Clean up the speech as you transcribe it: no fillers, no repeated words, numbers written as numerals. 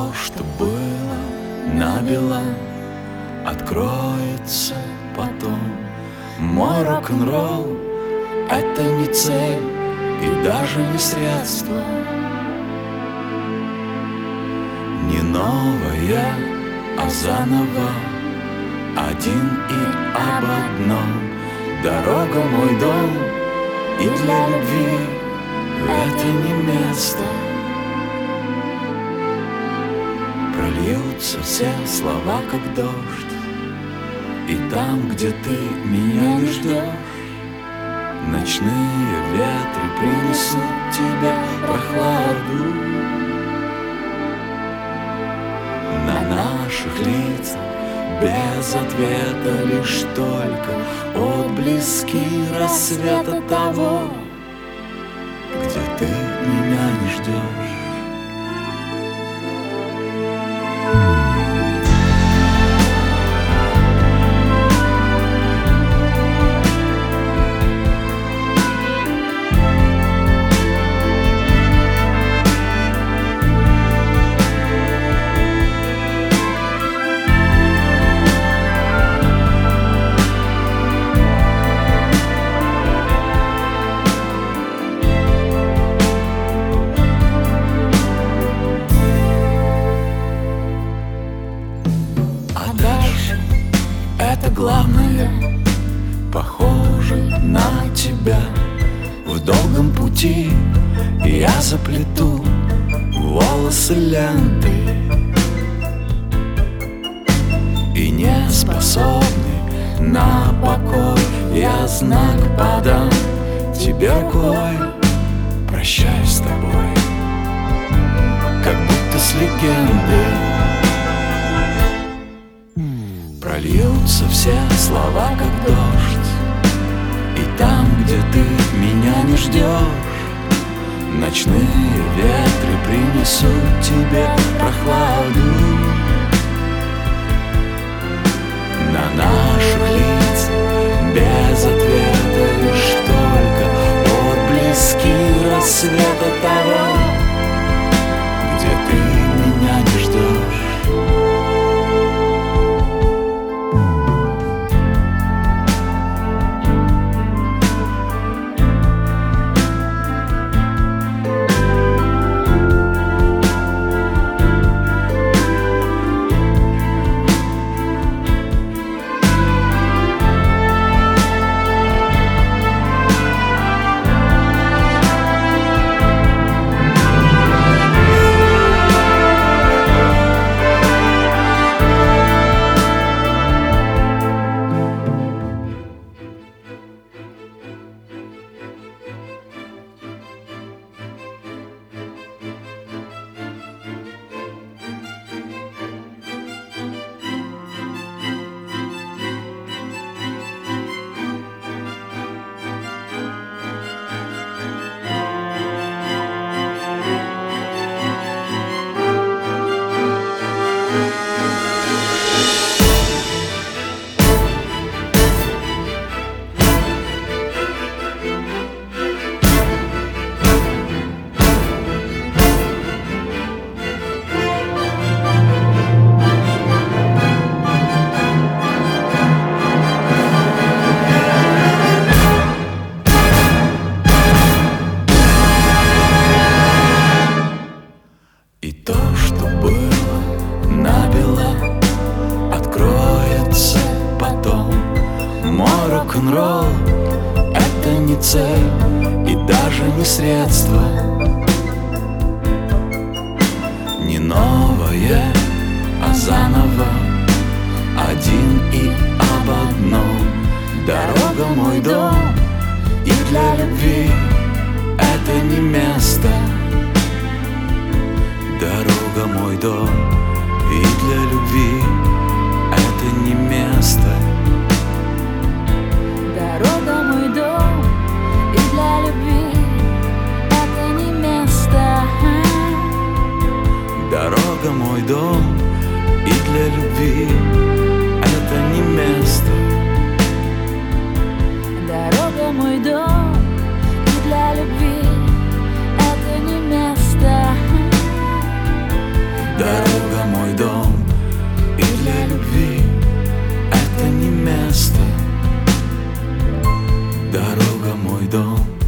то, что было набело, откроется потом. Мой рок-н-ролл — это не цель и даже не средство, не новое, а заново, один и об одном. Дорога — мой дом, и для любви это не место. Прольются все слова, как дождь, и там, где ты меня не ждешь, ночные ветры принесут тебе прохладу. На наших лицах без ответа лишь только отблески рассвета того, где ты меня не ждешь. Это главное, похоже на тебя. В долгом пути я заплету волосы лентой, и не способный на покой я знак подам тебе рукой. Прощаюсь с тобой, как будто с легендой. Прольются все слова, как дождь, и там, где ты меня не ждешь, ночные ветры принесут тебе прохладу. На наших лицах без ответа лишь только отблески рассвета того, где ты меня не ждешь. И то, что было набело, откроется потом. Мой рок-н-ролл — это не цель и даже не средство, не новое, а заново, один и об одном. Дорога — мой дом, и для любви это не место. Дорога — мой дом, и для любви это не место. Дорога — мой дом, и для любви это не место. Дорога — мой дом, и для любви это не место. Дорога — мой дом, и для любви это не место. Дорога Дорога мой дом.